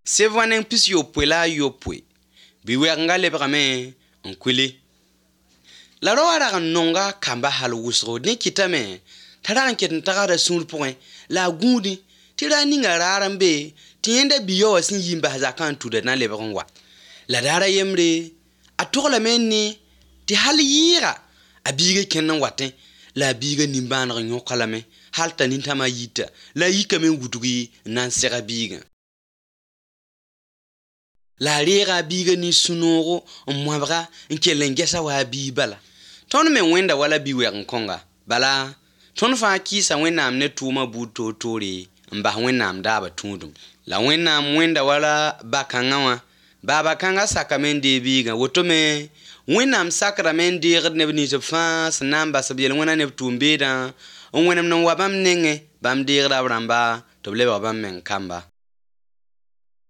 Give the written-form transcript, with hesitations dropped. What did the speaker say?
Se voanen pis yopwe la yopwe. Biwe nga lebgame en kwile. La roara kan nonga kamba hal wusro ni kitame. Tara ket tagara sur point la gudi tira ninga rarambe tiende biyo sin yimba zakan tude na lebgon wa. La dara yemre atola menni ti hal yira abiga kenan watin la biga nimban nyokalame halta nintama yita la yika men gutugi nan sera biga. La rega biga ni sunoro mwabra nkelengesa wa bibala. Ton me wenda wala biwe nkonga bala ton fa kisa wennam ne tuma buto tori mba wennam daba tundum la wennam wenda wala bakangawa baba kanga sakamende biga wotome wennam sakramende ne bni je fa namba sabiel wena ne tumbeda wennam no wabam nenge bam de bramba to bleba bam men kamba.